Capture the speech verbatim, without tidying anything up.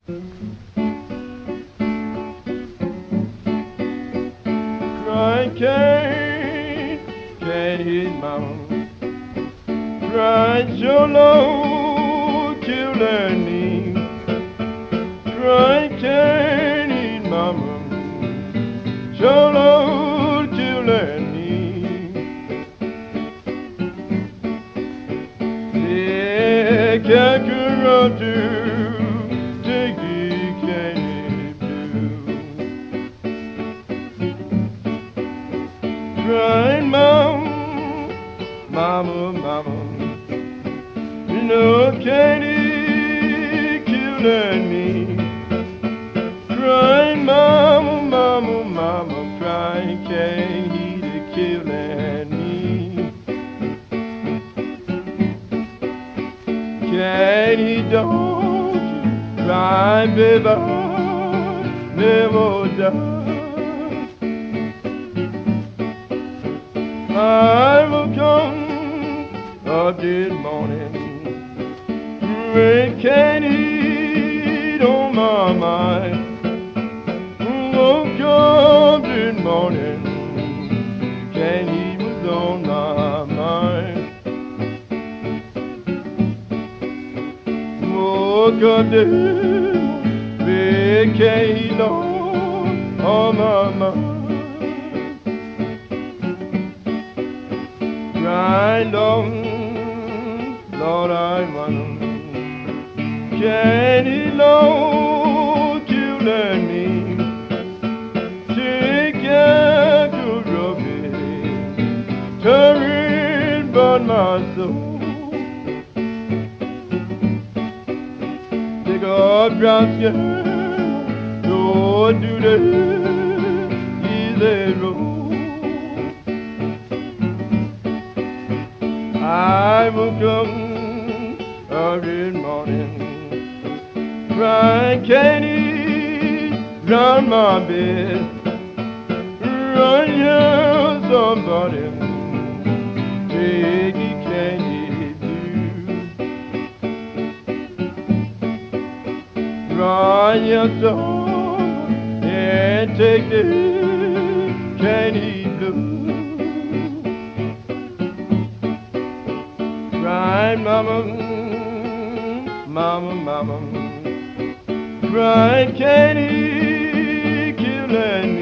Crying can't, can't hit mama. Crying so low, killing me. Crying can't hit mama. So low, killing me. Yeah, can't run to take it, can't do. Crying mama, mama, mama. You know, Katie killing me. Crying, mama, mama, mama, crying, Katie killing me. Katie, don't you cry, baby, never die. I will come up this morning. When Katie on my mind, woke up this morning, Katie was on my mind. Woke up this big Katie on my mind. Crying on, Lord, I want Katie Low killing me. Take care to rubbish, tearing but my soul. Take a drop skin, go do the easy road. I will come every morning. Crying Katie round my bed. Run here, somebody, take it, Katie blue. Run here, somebody, and take the Katie blue. Crying, mama, mama, mama. Crying Katie killing